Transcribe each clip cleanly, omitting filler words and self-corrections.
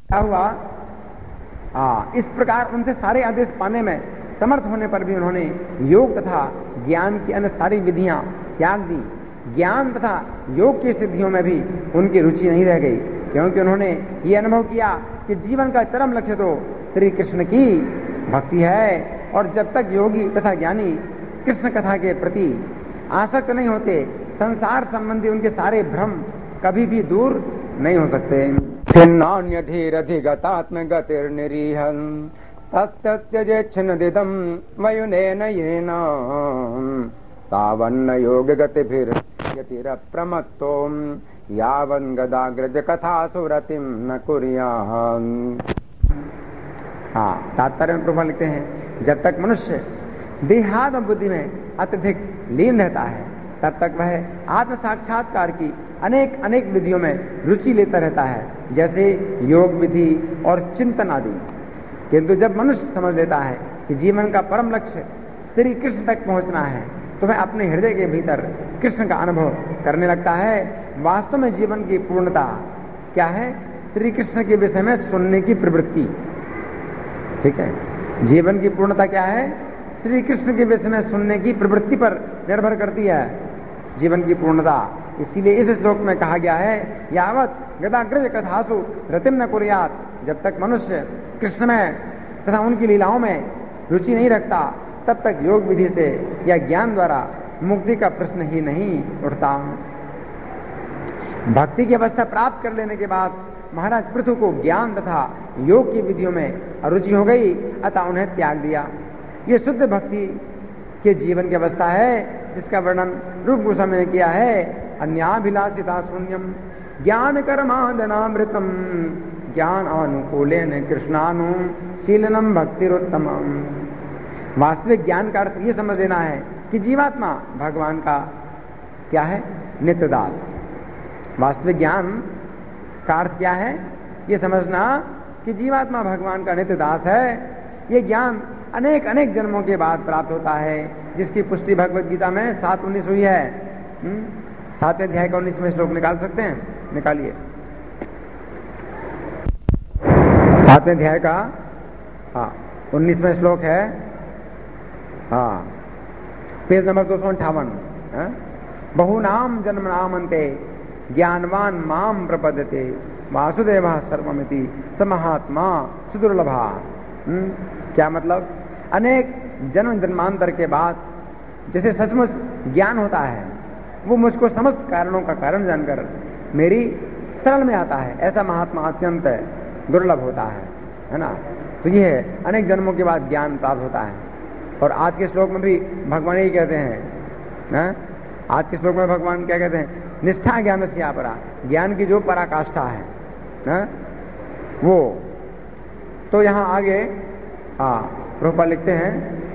क्या हुआ, इस प्रकार उनसे सारे आदेश पाने में समर्थ होने पर भी उन्होंने योग तथा ज्ञान की अन्य सारी विधियां त्याग दी। ज्ञान तथा योग की सिद्धियों में भी उनकी रुचि नहीं रह गई, क्योंकि उन्होंने ये अनुभव किया कि जीवन का चरम लक्ष्य तो श्री कृष्ण की भक्ति है, और जब तक योगी तथा ज्ञानी कृष्ण कथा के प्रति आसक्त नहीं होते, संसार संबंधी उनके सारे भ्रम कभी भी दूर नहीं हो सकते। खिन्नान्यधीरधिगतात्मगतिर्निरीहन् तत्यजेच्छिन्नदिदं वयुनेन येन तावन्न योगगतिभिर्यतिरप्रमत्तो यावन् गदाग्रज कथासु रतिं न कुर्यात्। तात्पर्य में प्रभु लिखते हैं, जब तक मनुष्य देहात और बुद्धि में अत्यधिक लीन रहता है, तब तक वह आत्म साक्षात्कार की अनेक अनेक विधियों में रुचि लेता रहता है, जैसे योग विधि और चिंतन आदि। किंतु जब मनुष्य समझ लेता है कि जीवन का परम लक्ष्य श्री कृष्ण तक पहुंचना है, तो वह अपने हृदय के भीतर कृष्ण का अनुभव करने लगता है। वास्तव में जीवन की पूर्णता क्या है? श्री कृष्ण के विषय में सुनने की प्रवृत्ति। ठीक है, जीवन की पूर्णता क्या है? श्री कृष्ण के विषय में सुनने की प्रवृत्ति पर निर्भर करती है जीवन की पूर्णता। इसीलिए इस श्लोक में कहा गया है, यावत गदाग्रज कथासु रतिम न कुर्यात्। जब तक मनुष्य कृष्ण में तथा उनकी लीलाओं में रुचि नहीं रखता, तब तक योग विधि से या ज्ञान द्वारा मुक्ति का प्रश्न ही नहीं उठता। भक्ति की अवस्था प्राप्त कर लेने के बाद महाराज पृथु को ज्ञान तथा योग की विधियों में अरुचि हो गई, अतः उन्हें त्याग दिया। ये शुद्ध भक्ति के जीवन की अवस्था है, जिसका वर्णन रूप गोस्वामी ने किया है। अन्याभिलाषिता शून्यम ज्ञान कर्मादनामृतम ज्ञान अनुकूलेन कृष्णानुशीलनम भक्तिरोत्तमम। वास्तविक ज्ञान का अर्थ ये समझ लेना है कि जीवात्मा भगवान का क्या है? नित्य दास। वास्तविक ज्ञान का अर्थ क्या है? ये समझना कि जीवात्मा भगवान का नित्य दास है। ये ज्ञान अनेक अनेक जन्मों के बाद प्राप्त होता है, जिसकी पुष्टि भगवत गीता में 7:19 हुई है। 7वें अध्याय का 19वें श्लोक निकाल सकते हैं? निकालिए। 7वें अध्याय का 19वें श्लोक है, पेज नंबर 258। बहुनाम जन्मनामन्ते ज्ञानवान माम प्रपद्यते वासुदेवः सर्वमिति स महात्मा सुदुर्लभा। क्या मतलब? अनेक जन्म जन्मांतर के बाद जैसे सचमुच ज्ञान होता है, वो मुझको समस्त कारणों का कारण जानकर मेरी शरण में आता है, ऐसा महात्मा अत्यंत दुर्लभ होता है ना। तो ये है, अनेक जन्मों के बाद ज्ञान प्राप्त होता है। और आज के श्लोक में भी भगवान ही कहते हैं ना, आज के श्लोक में भगवान क्या कहते हैं? निष्ठा ज्ञान से अपरा, ज्ञान की जो पराकाष्ठा है ना, वो। तो यहाँ आगे प्रभुपाद लिखते हैं,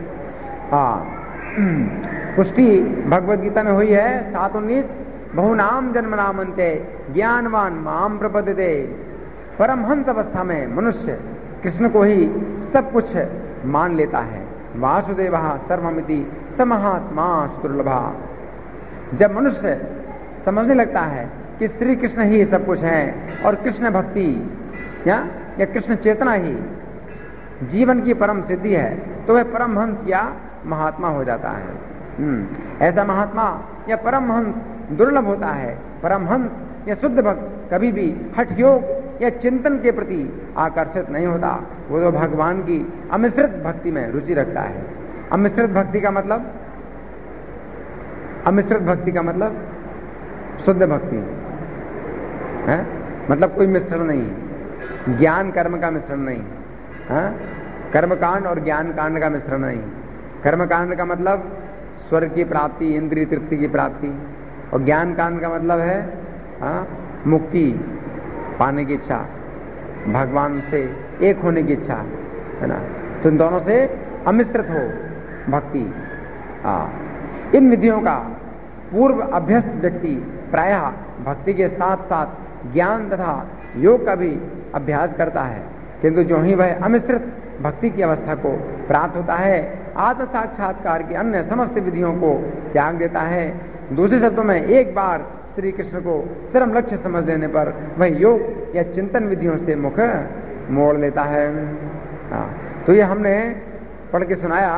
पुष्टि भगवत गीता में हुई है 7:19, बहुनाम जन्मनामन्ते ज्ञानवान माम प्रपद्यते। परमहंस अवस्था में मनुष्य कृष्ण को ही सब कुछ मान लेता है। वासुदेवः सर्वमिति स महात्मा सुदुर्लभा। जब मनुष्य समझने लगता है कि श्री कृष्ण ही सब कुछ है और कृष्ण भक्ति या कृष्ण चेतना ही जीवन की परम सिद्धि है, तो वह परमहंस या महात्मा हो जाता है। ऐसा महात्मा या परमहंस दुर्लभ होता है। परमहंस या शुद्ध भक्त कभी भी हठ योग या चिंतन के प्रति आकर्षित नहीं होता। वो तो भगवान की अमिश्रित भक्ति में रुचि रखता है। अमिश्रित भक्ति का मतलब, अमिश्रित भक्ति का मतलब शुद्ध भक्ति है, मतलब कोई मिश्रण नहीं, ज्ञान कर्म का मिश्रण नहीं, कर्म कांड और ज्ञान कांड का मिश्रण नहीं। कर्म कांड का मतलब स्वर्ग की प्राप्ति, इंद्रिय तृप्ति की प्राप्ति, और ज्ञान कांड का मतलब है मुक्ति पाने की इच्छा, भगवान से एक होने की इच्छा, है ना। तो इन दोनों से अमिश्रित हो भक्ति। इन विधियों का पूर्व अभ्यस्त व्यक्ति प्रायः भक्ति के साथ साथ ज्ञान तथा योग का भी अभ्यास करता है, किंतु जो ही वह अमिश्रित भक्ति की अवस्था को प्राप्त होता है, आत्म साक्षात्कार की अन्य समस्त विधियों को त्याग देता है। दूसरे शब्दों में, एक बार श्री कृष्ण को चरम लक्ष्य समझ लेने पर वह योग या चिंतन विधियों से मुख मोड़ लेता है। तो ये हमने पढ़ के सुनाया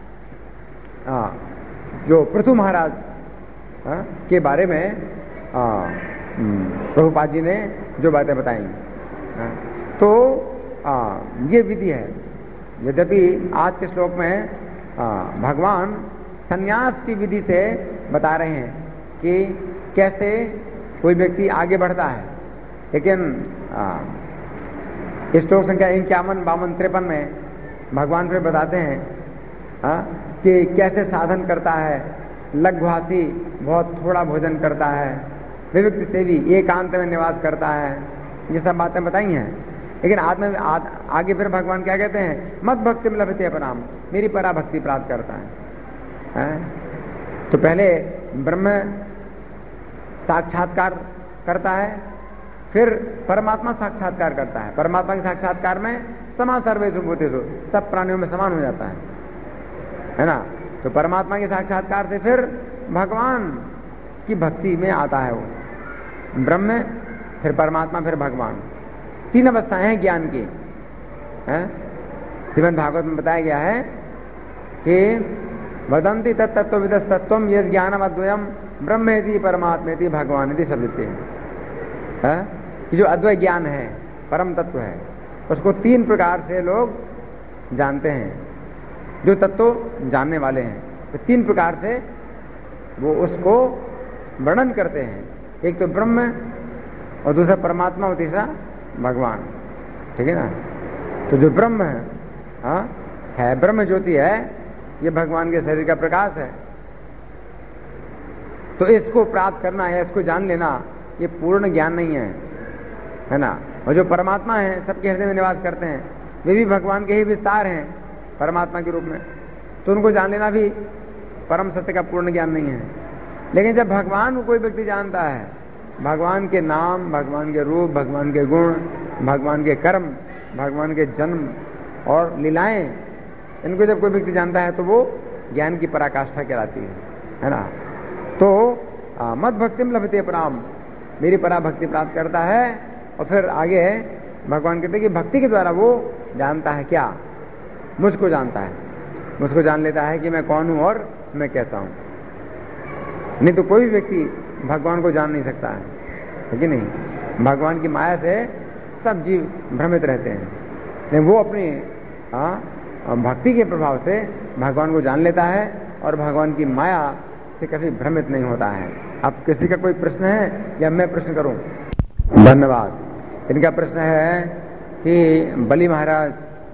जो पृथु महाराज के बारे में प्रभुपाद जी ने जो बातें बताई। तो ये विधि है। यद्यपि आज के श्लोक में भगवान संन्यास की विधि से बता रहे हैं कि कैसे कोई व्यक्ति आगे बढ़ता है, लेकिन श्लोक संख्या 51, 52, 53 में भगवान फिर बताते हैं कि कैसे साधन करता है, लघुवासी बहुत थोड़ा भोजन करता है, विविक्त सेवी एकांत में निवास करता है, ये सब बातें बताई हैं। लेकिन आगे फिर भगवान क्या कहते हैं, मत भक्ति में लभते अपराम, मेरी पराभक्ति प्राप्त करता है। तो पहले ब्रह्म साक्षात्कार करता है, फिर परमात्मा साक्षात्कार करता है। परमात्मा के साक्षात्कार में समान सर्वेषु भूतेषु, सब प्राणियों में समान हो जाता है ना। तो परमात्मा के साक्षात्कार से फिर भगवान की भक्ति में आता है वो, ब्रह्म फिर परमात्मा फिर भगवान। 3 अवस्थाएं हैं ज्ञान की। श्रीमद् भागवत में बताया गया है कि वदंती तत्तत्वविदस्तत्वम यस् ज्ञानम अद्वयम ब्रह्मेति परमात्मेति भगवानेति शब्दते हैं। जो अद्वैत ज्ञान है, परम तत्व है, उसको 3 प्रकार से लोग जानते हैं। जो तत्व जानने वाले हैं तो 3 प्रकार से वो उसको वर्णन करते हैं। एक तो ब्रह्म, और दूसरा परमात्मा, और तीसरा भगवान। ठीक है ना। तो जो ब्रह्म है ब्रह्म ज्योति है, ये भगवान के शरीर का प्रकाश है। तो इसको प्राप्त करना है, इसको जान लेना, ये पूर्ण ज्ञान नहीं है ना। और जो परमात्मा है, सबके हृदय में निवास करते हैं, वे भी भगवान के ही विस्तार हैं परमात्मा के रूप में। तो उनको जान लेना भी परम सत्य का पूर्ण ज्ञान नहीं है। लेकिन जब भगवान को कोई व्यक्ति जानता है, भगवान के नाम, भगवान के रूप, भगवान के गुण, भगवान के कर्म, भगवान के जन्म और लीलाएं, इनको जब कोई व्यक्ति जानता है तो वो ज्ञान की पराकाष्ठा कहलाती है ना। तो मद भक्ति में लभते अपराम, मेरी पराभक्ति प्राप्त करता है। और फिर आगे भगवान कहते हैं कि भक्ति के द्वारा वो जानता है क्या, मुझको जानता है, मुझको जान लेता है कि मैं कौन हूं और मैं कैसा हूं। नहीं तो कोई भी व्यक्ति भगवान को जान नहीं सकता है कि नहीं। भगवान की माया से सब जीव भ्रमित रहते हैं, लेकिन वो अपनी भक्ति के प्रभाव से भगवान को जान लेता है और भगवान की माया से कभी भ्रमित नहीं होता है। अब किसी का कोई प्रश्न है या मैं प्रश्न करूं? धन्यवाद। इनका प्रश्न है कि बलि महाराज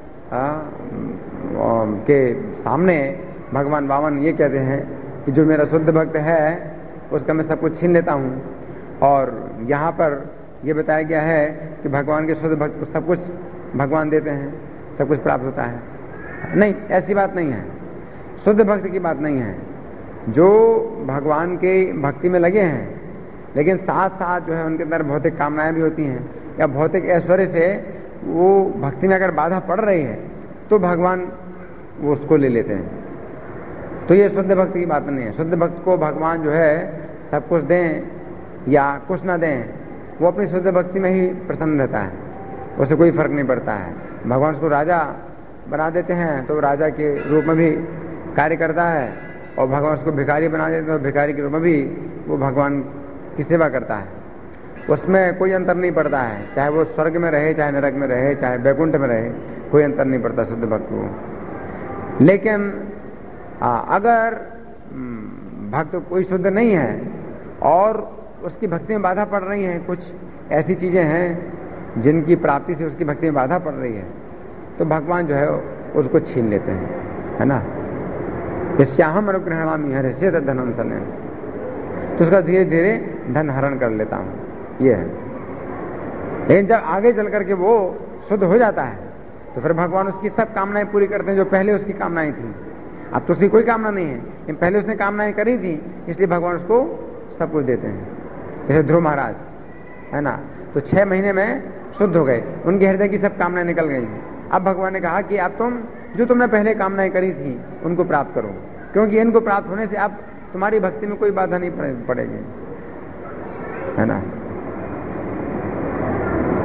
के सामने भगवान वामन ये कहते हैं कि जो मेरा शुद्ध भक्त है उसका मैं सब कुछ छीन लेता हूं, और यहाँ पर यह बताया गया है कि भगवान के शुद्ध भक्त को सब कुछ भगवान देते हैं, सब कुछ प्राप्त होता है। नहीं, ऐसी बात नहीं है, शुद्ध भक्त की बात नहीं है। जो भगवान के भक्ति में लगे हैं, लेकिन साथ साथ जो है उनके अंदर भौतिक कामनाएं भी होती हैं, या भौतिक ऐश्वर्य से वो भक्ति में अगर बाधा पड़ रही है तो भगवान वो उसको ले लेते हैं। तो ये शुद्ध भक्त की बात नहीं है। शुद्ध भक्त को भगवान जो है सब कुछ दें या कुछ ना दें, वो अपनी शुद्ध भक्ति में ही प्रसन्न रहता है, उससे कोई फर्क नहीं पड़ता है। भगवान उसको राजा बना देते हैं तो राजा के रूप में भी कार्य करता है, और भगवान उसको भिखारी बना देते हैं तो भिखारी के रूप में भी वो भगवान की सेवा करता है। उसमें कोई अंतर नहीं पड़ता है, चाहे वो स्वर्ग में रहे, चाहे नरक में रहे, चाहे वैकुंठ में रहे, कोई अंतर नहीं पड़ता शुद्ध भक्त को। लेकिन अगर भक्त कोई शुद्ध नहीं है और उसकी भक्ति में बाधा पड़ रही है, कुछ ऐसी चीजें हैं जिनकी प्राप्ति से उसकी भक्ति में बाधा पड़ रही है, तो भगवान जो है उसको छीन लेते हैं, है ना। यस्याहम अनुग्रहणामि हरिष्येत धनम सलेन, तो उसका धीरे धीरे धन हरण कर लेता हूं, ये है। लेकिन जब आगे चल करके वो शुद्ध हो जाता है तो फिर भगवान उसकी सब कामनाएं पूरी करते हैं जो पहले उसकी कामनाएं थी। अब तो उसकी कोई कामना नहीं है, लेकिन पहले उसने कामनाएं करी थी, इसलिए भगवान उसको सब कुछ देते हैं। जैसे ध्रुव महाराज है ना, तो 6 महीने में शुद्ध हो गए, उनके हृदय की सब कामनाएं निकल गई। अब भगवान ने कहा कि अब तुमने पहले कामनाएं करी थी उनको प्राप्त करो, क्योंकि इनको प्राप्त होने से अब तुम्हारी भक्ति में कोई बाधा नहीं पड़ेगी, है ना।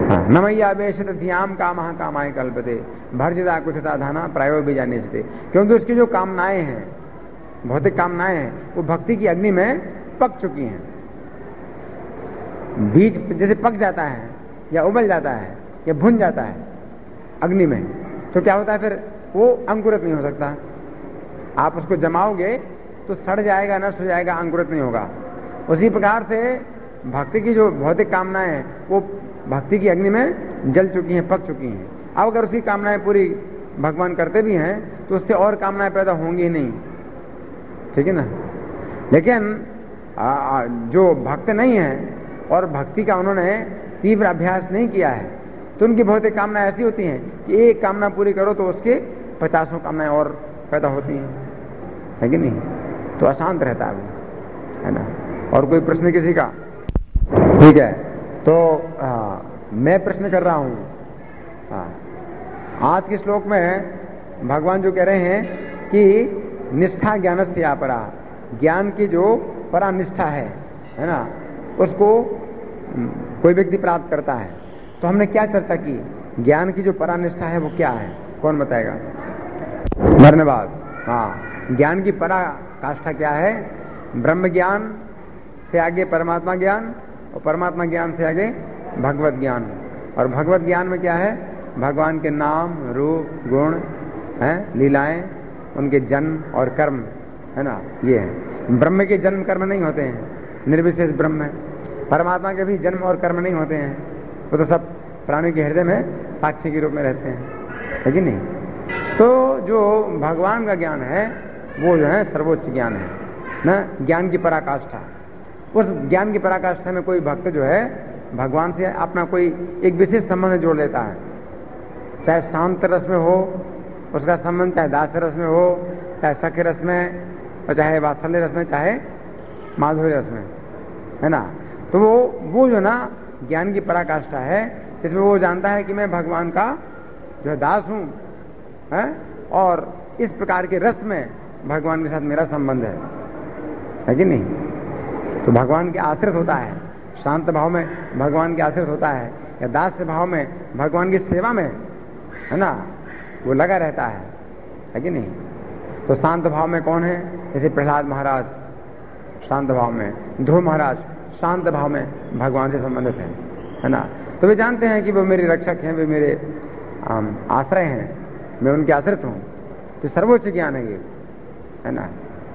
नमैया वेशित ध्याम कामः कामाय कल्पते भर्जिता कुथिता धाना प्रायो बीजाने से, क्योंकि उसकी जो कामनाएं हैं, भौतिक कामनाएं हैं, वो भक्ति की अग्नि में पक चुकी हैं। बीज जैसे पक जाता है या उबल जाता है या भुन जाता है अग्नि में, तो क्या होता है फिर वो अंकुरित नहीं हो सकता। आप उसको जमाओगे तो सड़ जाएगा, नष्ट हो जाएगा, अंकुरित नहीं होगा। उसी प्रकार से भक्ति की जो भौतिक कामनाएं हैं वो भक्ति की अग्नि में जल चुकी हैं, पक चुकी हैं। अब अगर उसकी कामनाएं पूरी भगवान करते भी हैं तो उससे और कामनाएं पैदा होंगी ही नहीं, ठीक है ना। लेकिन जो भक्त नहीं है और भक्ति का उन्होंने तीव्र अभ्यास नहीं किया है, तो उनकी भौतिक कामनाएं ऐसी होती हैं कि एक कामना पूरी करो तो उसके 50 कामनाएं और पैदा होती हैं, है कि नहीं। तो अशांत रहता है ना। और कोई प्रश्न किसी का? ठीक है, तो मैं प्रश्न कर रहा हूं। आज के श्लोक में भगवान जो कह रहे हैं कि निष्ठा ज्ञानस्य अपरा, ज्ञान की जो परा निष्ठा है ना, उसको कोई व्यक्ति प्राप्त करता है। तो हमने क्या चर्चा की? ज्ञान की जो परा निष्ठा है वो क्या है? कौन बताएगा? धन्यवाद। हाँ, ज्ञान की परा काष्ठा क्या है? ब्रह्म ज्ञान से आगे परमात्मा ज्ञान, और परमात्मा ज्ञान से आगे भगवत ज्ञान। और भगवत ज्ञान में क्या है? भगवान के नाम, रूप, गुण, लीलाएं, उनके जन्म और कर्म, है ना, ये है। ब्रह्म के जन्म कर्म नहीं होते हैं, निर्विशेष ब्रह्म है। परमात्मा के भी जन्म और कर्म नहीं होते हैं, वो तो सब प्राणी के हृदय में साक्षी के रूप में रहते हैं, है कि नहीं। तो जो भगवान का ज्ञान है वो जो है सर्वोच्च ज्ञान है ना, ज्ञान की पराकाष्ठा। उस ज्ञान की पराकाष्ठा में कोई भक्त जो है भगवान से अपना कोई एक विशेष संबंध जोड़ लेता है, चाहे शांत रस में हो उसका संबंध, चाहे दास रस में हो, चाहे सख्य रस में, और चाहे वात्सल्य रस में, चाहे माधुर्य रस में, है ना। तो वो जो ना ज्ञान की पराकाष्ठा है, इसमें वो जानता है कि मैं भगवान का जो दास हूं, है, और इस प्रकार के रस में भगवान के साथ मेरा संबंध है कि नहीं। तो भगवान के आश्रित होता है, शांत भाव में भगवान के आश्रित होता है, या दास भाव में भगवान की सेवा में, है ना, वो लगा रहता है कि नहीं। तो शांत भाव में कौन है? जैसे प्रहलाद महाराज शांत भाव में, ध्रुव महाराज शांत भाव में भगवान से संबंधित है ना। तो वे जानते हैं कि वो मेरे रक्षक हैं, वे मेरे आश्रय हैं, मैं उनके आश्रित हूं। तो सर्वोच्च ज्ञान है ये, है ना।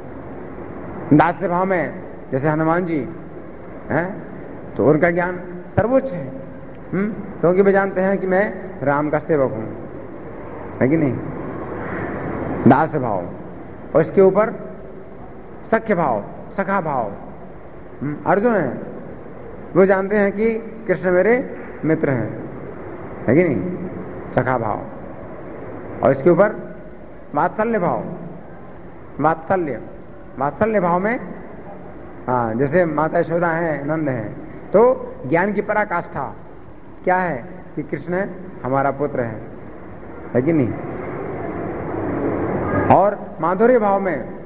दास्य भाव में जैसे हनुमान जी हैं, तो उनका ज्ञान सर्वोच्च है, क्योंकि वे जानते हैं कि मैं राम का सेवक हूं, है कि नहीं। दास भाव, और इसके ऊपर सख्य भाव, सखा भाव। अर्जुन है, वो जानते हैं कि कृष्ण मेरे मित्र हैं, है कि नहीं, सखा भाव। और इसके ऊपर वात्सल्य भाव, वात्सल्य भाव में जैसे माता यशोदा है, नंद है, तो ज्ञान की पराकाष्ठा क्या है कि कृष्ण हमारा पुत्र है कि नहीं। और माधुर्य भाव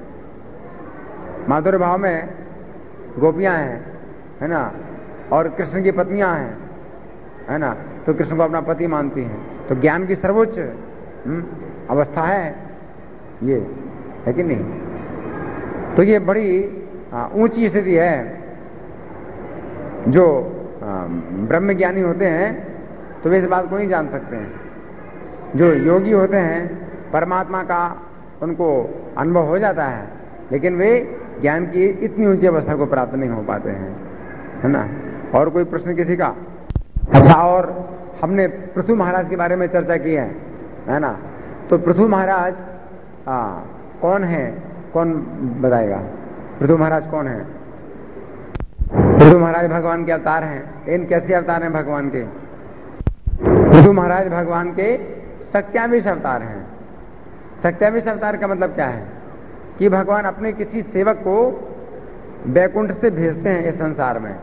में गोपियां हैं, है ना, और कृष्ण की पत्नियां हैं, है ना, तो कृष्ण को अपना पति मानती हैं। तो ज्ञान की सर्वोच्च अवस्था है ये, है कि नहीं। तो ये बड़ी ऊंची स्थिति है। जो ब्रह्म ज्ञानी होते हैं तो वे इस बात को नहीं जान सकते हैं। जो योगी होते हैं परमात्मा का उनको अनुभव हो जाता है, लेकिन वे ज्ञान की इतनी ऊंची अवस्था को प्राप्त नहीं हो पाते हैं, है ना। और कोई प्रश्न किसी का? अच्छा, और हमने पृथु महाराज के बारे में चर्चा की है ना। तो पृथु महाराज कौन है? कौन बताएगा? पृथु महाराज कौन है? पृथु महाराज भगवान के अवतार हैं। इन कैसे अवतार हैं भगवान के? पृथु महाराज भगवान के सत्याविश अवतार हैं। सत्याविश अवतार का मतलब क्या है? कि भगवान अपने किसी सेवक को वैकुंठ से भेजते हैं इस संसार में,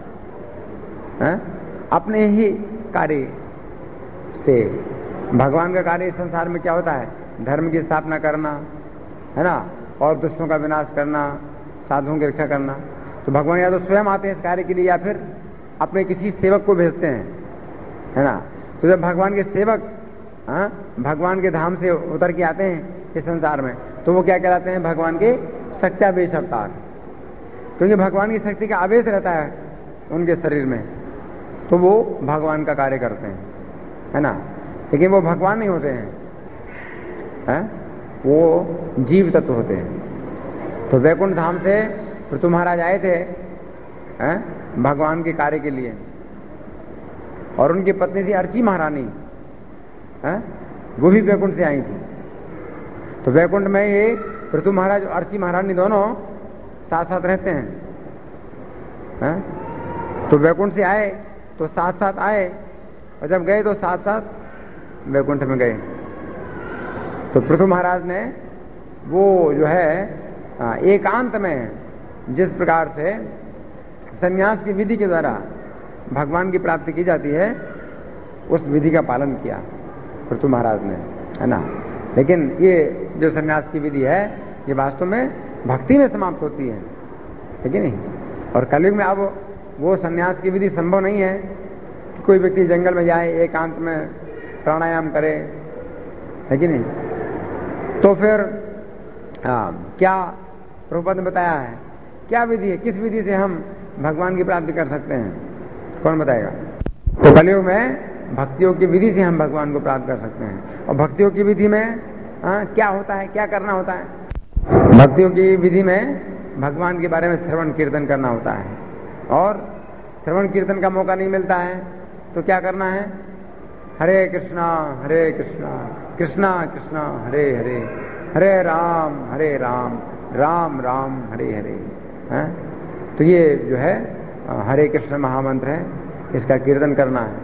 अपने ही कार्य से। भगवान का कार्य इस संसार में क्या होता है? धर्म की स्थापना करना, है ना, और दुष्टों का विनाश करना, साधुओं की रक्षा करना। तो भगवान या तो स्वयं आते हैं इस कार्य के लिए, या फिर अपने किसी सेवक को भेजते हैं, है ना। तो जब भगवान के सेवक भगवान के धाम से उतर के आते हैं इस संसार में, तो वो क्या कहलाते हैं? भगवान के शक्त्यावेश अवतार। क्योंकि भगवान की शक्ति का आवेश रहता है उनके शरीर में, तो वो भगवान का कार्य करते हैं, है ना। लेकिन वो भगवान नहीं होते हैं, वो जीव तत्व होते हैं। तो वैकुंठ धाम से पृथु महाराज आए थे भगवान के कार्य के लिए, और उनकी पत्नी थी अर्ची महारानी, वो भी वैकुंठ से आई थी। तो वैकुंठ में ये पृथु महाराज और अर्ची महारानी दोनों साथ साथ रहते हैं। तो वैकुंठ से आए तो साथ साथ आए, और जब गए तो साथ साथ वैकुंठ में गए। तो पृथु महाराज ने वो जो है एकांत में जिस प्रकार से संन्यास की विधि के द्वारा भगवान की प्राप्ति की जाती है, उस विधि का पालन किया पृथु महाराज ने, है ना। लेकिन ये जो संन्यास की विधि है, ये वास्तव में भक्ति में समाप्त होती है कि नहीं। और कलयुग में अब वो संन्यास की विधि संभव नहीं है कि कोई व्यक्ति जंगल में जाए, एकांत में प्राणायाम करे, है कि नहीं। तो फिर क्या प्रभुपाद ने बताया है, क्या विधि है, किस विधि से हम भगवान की प्राप्ति कर सकते हैं? कौन बताएगा? तो कलयुग में भक्तियों की विधि से हम भगवान को प्राप्त कर सकते हैं। और भक्तियों की विधि में क्या होता है, क्या करना होता है? भक्तियों की विधि में भगवान के बारे में श्रवण कीर्तन करना होता है, और श्रवण कीर्तन का मौका नहीं मिलता है तो क्या करना है? हरे कृष्णा कृष्णा कृष्णा हरे हरे, हरे राम राम राम हरे हरे। तो ये जो है हरे कृष्ण महामंत्र है, इसका कीर्तन करना है।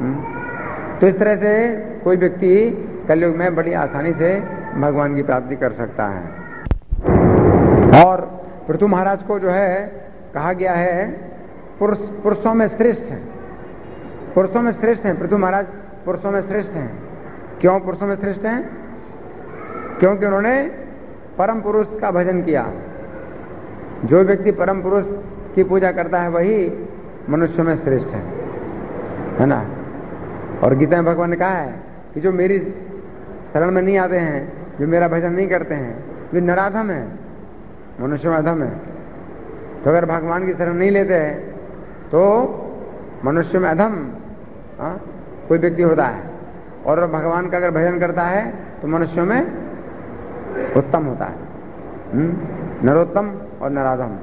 तो इस तरह से कोई व्यक्ति कलयुग में बड़ी आसानी से भगवान की प्राप्ति कर सकता है। और पृथु महाराज को जो है कहा गया है पुरुषों में श्रेष्ठ है, पुरुषों में श्रेष्ठ हैं पृथु महाराज, पुरुषों में श्रेष्ठ हैं। क्यों पुरुषों में श्रेष्ठ हैं? क्योंकि उन्होंने परम पुरुष का भजन किया। जो व्यक्ति परम पुरुष की पूजा करता है वही मनुष्यों में श्रेष्ठ है ना। और गीता में भगवान ने कहा है कि जो मेरी शरण में नहीं आते हैं, जो मेरा भजन नहीं करते हैं, वे नराधम है, मनुष्य में अधम है। तो अगर भगवान की शरण नहीं लेते हैं तो मनुष्य में अधम कोई व्यक्ति होता है, और भगवान का अगर भजन करता है तो मनुष्यों में उत्तम होता है। नरोत्तम और नराधम।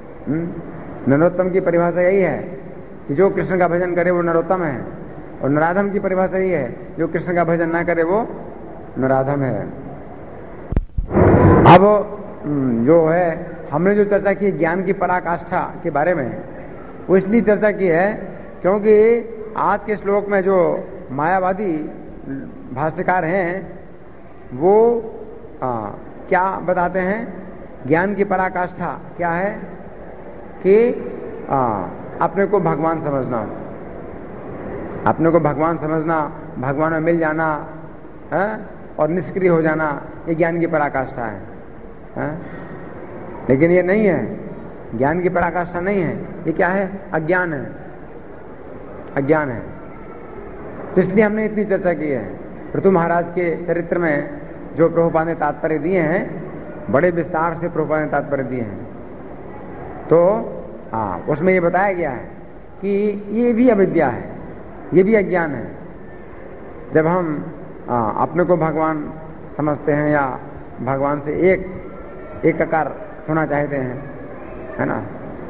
नरोत्तम की परिभाषा यही है कि जो कृष्ण का भजन करे वो नरोत्तम है, और नराधम की परिभाषा यही है जो कृष्ण का भजन ना करे वो नराधम है। अब जो है हमने जो चर्चा की ज्ञान की पराकाष्ठा के बारे में, वो इसलिए चर्चा की है क्योंकि आज के श्लोक में जो मायावादी भाष्यकार हैं वो क्या बताते हैं? ज्ञान की पराकाष्ठा क्या है कि अपने को भगवान समझना, अपने को भगवान समझना, भगवान में मिल जाना और निष्क्रिय हो जाना, ये ज्ञान की पराकाष्ठा है। लेकिन ये नहीं है, ज्ञान की पराकाष्ठा नहीं है। ये क्या है? अज्ञान है, अज्ञान है। तो इसलिए हमने इतनी चर्चा की है। पृथु महाराज के चरित्र में जो प्रभुपाद ने तात्पर्य दिए हैं, बड़े विस्तार से प्रभुपाद ने तात्पर्य दिए हैं। तो उसमें ये बताया गया है कि ये भी अविद्या है, ये भी अज्ञान है। जब हम अपने को भगवान समझते हैं या भगवान से एक आकार होना चाहते हैं, है ना।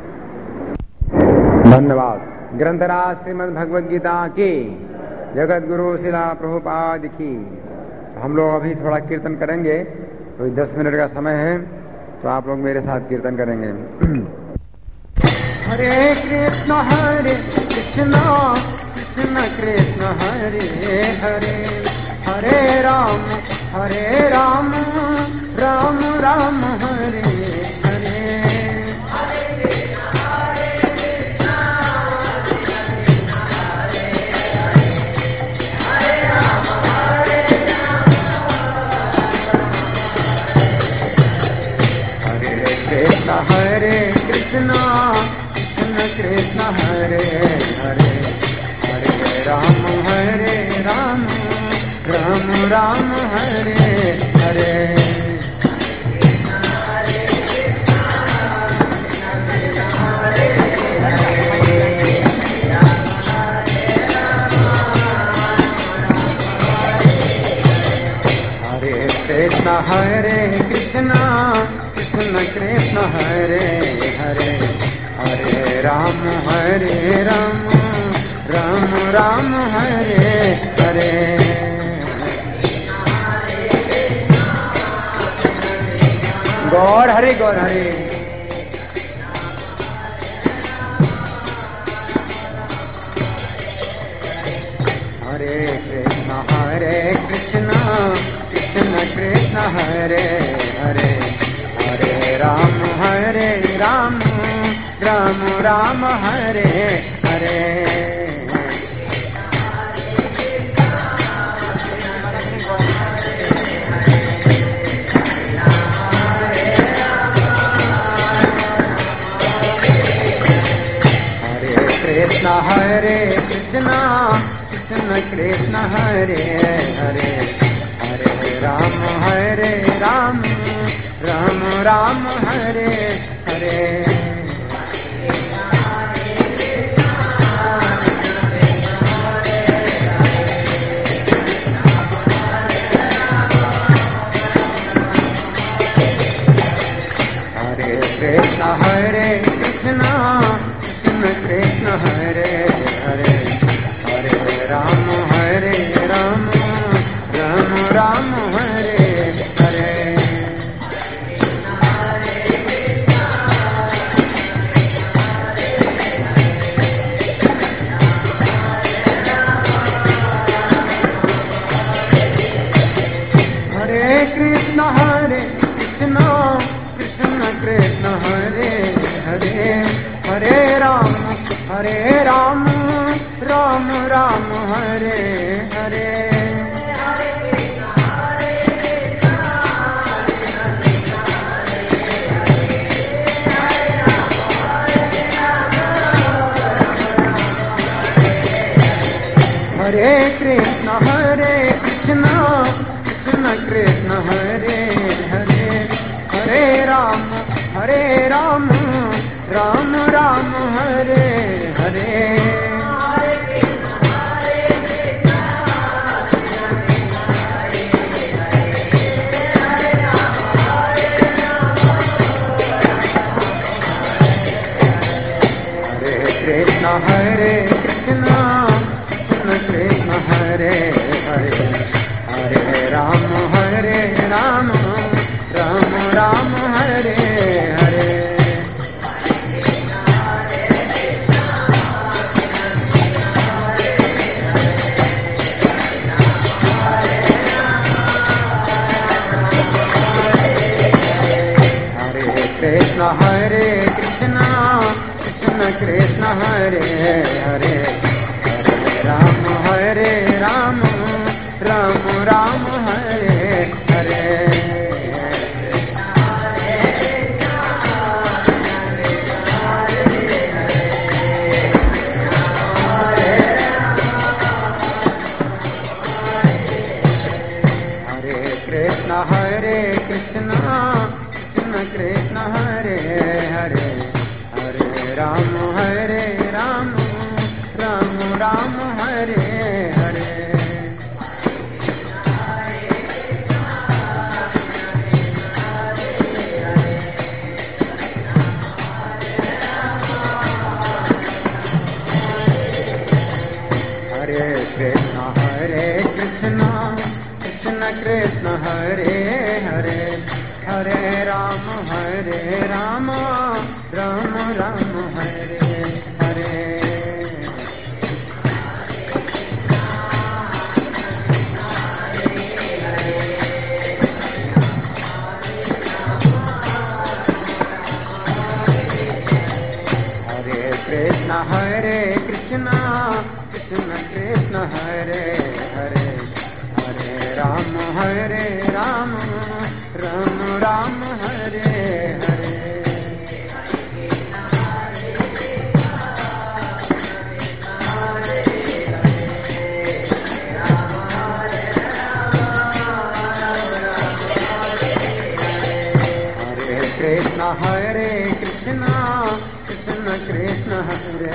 धन्यवाद। ग्रंथराज श्रीमद् भगवद गीता की जगत गुरु शिला प्रभुपाद की। हम लोग अभी थोड़ा कीर्तन करेंगे, तो 10 मिनट का समय है, तो आप लोग मेरे साथ कीर्तन करेंगे। हरे कृष्ण कृष्ण कृष्ण हरे हरे, हरे राम राम राम हरे हरे। हरे कृष्ण कृष्ण कृष्ण हरे हरे, हरे राम राम राम हरे हरे। हरे कृष्णा कृष्ण कृष्ण हरे हरे, हरे राम राम राम हरे हरे। गौर हरे गौर हरे। हरे कृष्ण कृष्ण कृष्ण हरे हरे, हरे राम राम राम हरे हरे। हरे कृष्ण कृष्ण कृष्ण हरे हरे, हरे राम राम राम हरे हरे। हरे कृष्ण कृष्ण कृष्ण हरे हरे, हरे राम राम राम हरे हरे। हरे कृष्ण कृष्ण कृष्ण हरे हरे, हरे राम राम राम हरे हरे। हरे कृष्ण कृष्ण कृष्ण हरे हरे, हरे राम राम राम हरे हरे। कृष्ण कृष्ण कृष्ण हरे हरे, हरे राम राम राम हरे हरे। हरे कृष्ण कृष्ण हरे हरे, हरे राम राम हरे हरे। हरे कृष्ण कृष्ण कृष्ण हरे हरे, हरे राम राम हरे हरे। हरे कृष्ण कृष्ण कृष्ण हरे हरे, हरे राम राम राम हरे हरे। हरे कृष्ण कृष्ण हरे हरे, हरे राम राम हरे हरे।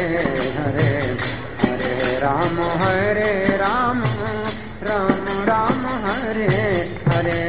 हरे हरे राम राम राम हरे हरे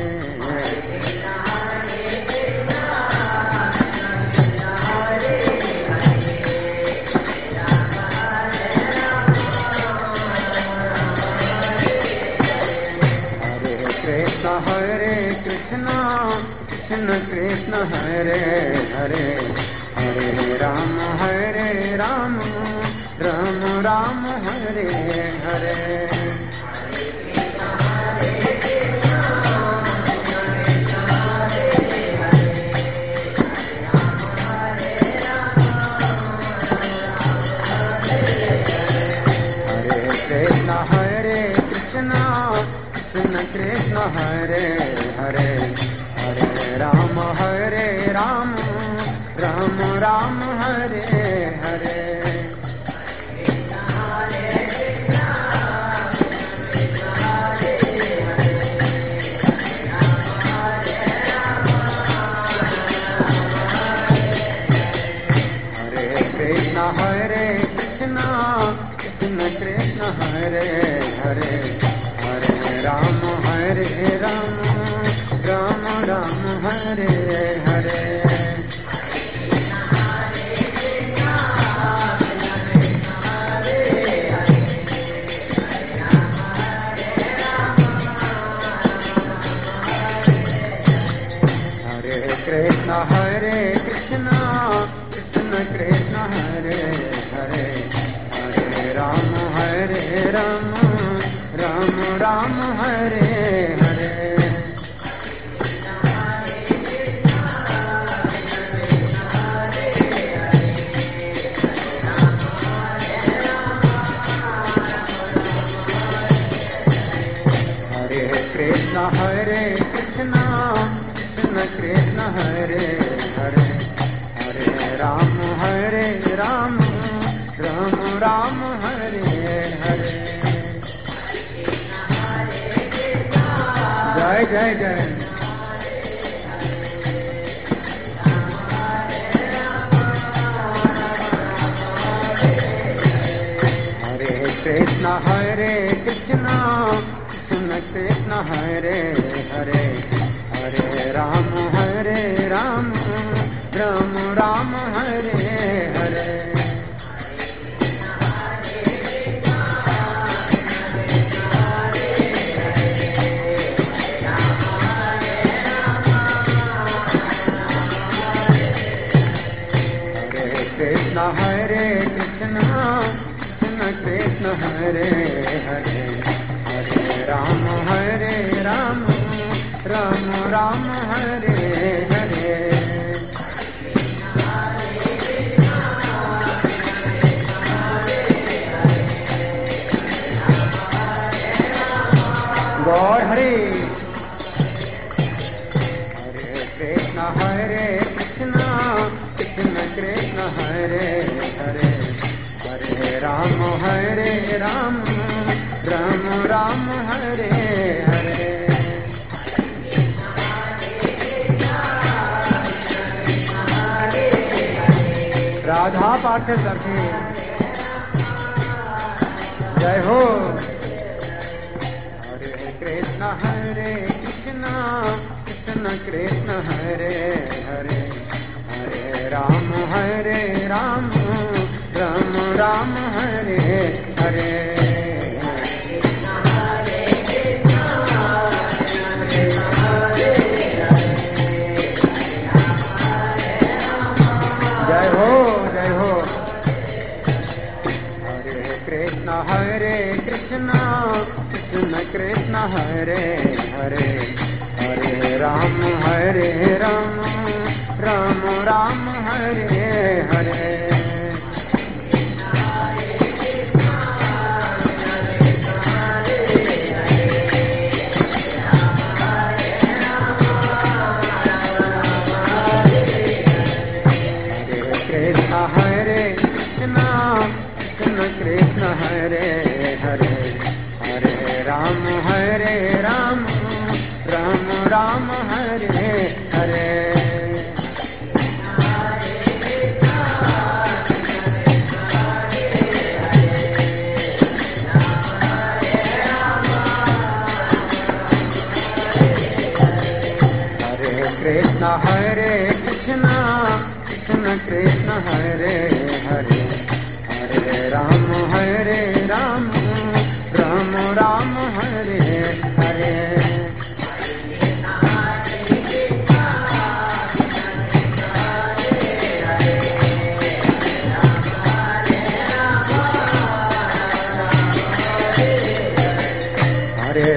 हरे कृष्ण कृष्ण कृष्ण हरे हरे हरे राम राम राम हरे हरे हरे कृष्ण कृष्ण कृष्ण हरे हरे हरे राम राम हरे हरे हरे कृष्ण कृष्ण कृष्ण हरे हरे हरे राम राम हरे हरे हरे कृष्ण कृष्ण कृष्ण हरे हरे हरे राम राम हरे हरे हरे कृष्ण कृष्ण कृष्ण हरे हरे हरे राम राम हरे हरे जय जय जय हरे कृष्ण कृष्ण कृष्ण हरे हरे हरे राम राम हरे हरे हरे कृष्ण कृष्ण कृष्ण हरे हरे हरे राम राम हरे हरे गौर हरे हरे कृष्ण कृष्ण कृष्ण हरे हरे हरे राम राम हरे हरे राधा पाठ सखी जय हो हरे कृष्ण कृष्ण कृष्ण हरे हरे हरे राम राम हरे हरे जय हो जय हो हरे कृष्ण कृष्ण कृष्ण हरे हरे हरे राम राम हरे हरे हरे कृष्ण कृष्ण कृष्ण हरे हरे हरे राम राम हरे हरे हरे कृष्णा कृष्ण कृष्ण हरे हरे हरे राम राम राम हरे हरे हरे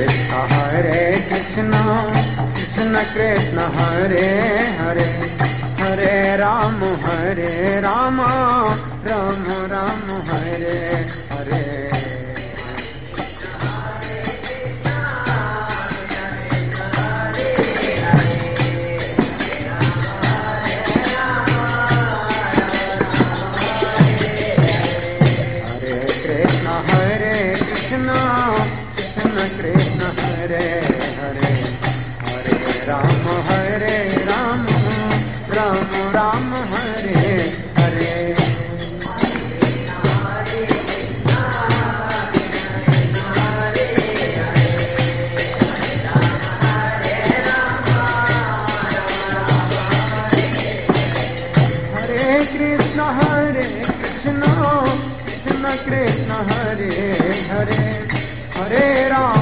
कृष्ण कृष्ण कृष्ण हरे हरे हरे राम राम राम हरे हरे हरे कृष्ण कृष्ण कृष्ण हरे हरे हरे राम राम हरे हरे हरे कृष्ण कृष्ण कृष्ण हरे हरे हरे राम